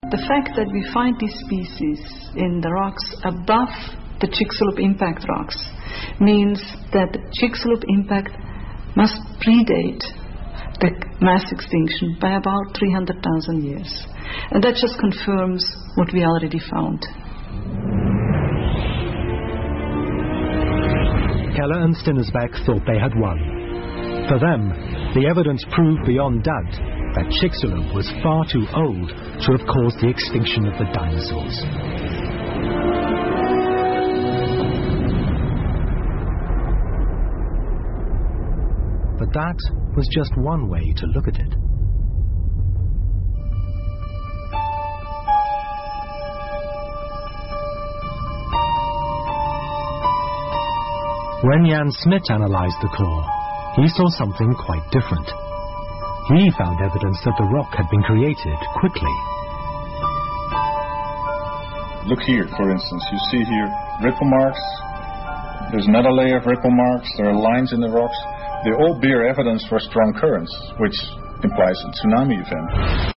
The fact that we find these species in the rocks above the Chicxulub impact rocks means that the Chicxulub impact must predate the mass extinction by about 300,000 years. And that just confirms what we already found. Keller and Stinnersbeck thought they had won. For them, the evidence proved beyond doubt that Chicxulub was far too old to have caused the extinction of the dinosaurs. But that was just one way to look at it. When Jan Smit analysed the core, he saw something quite different. He found evidence that the rock had been created quickly. Look here, for instance. You see here ripple marks. There's another layer of ripple marks. There are lines in the rocks. They all bear evidence for strong currents, which implies a tsunami event.